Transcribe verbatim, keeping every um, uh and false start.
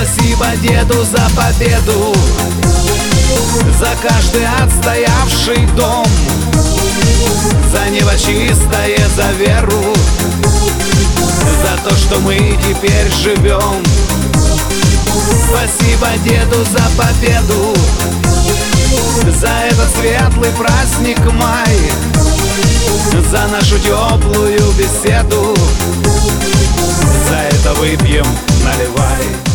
Спасибо деду за победу, за каждый отстоявший дом, за небо чистое, за веру, за то, что мы теперь живем. Спасибо деду за победу, за этот светлый праздник май, за нашу теплую беседу. За это выпьем, наливай.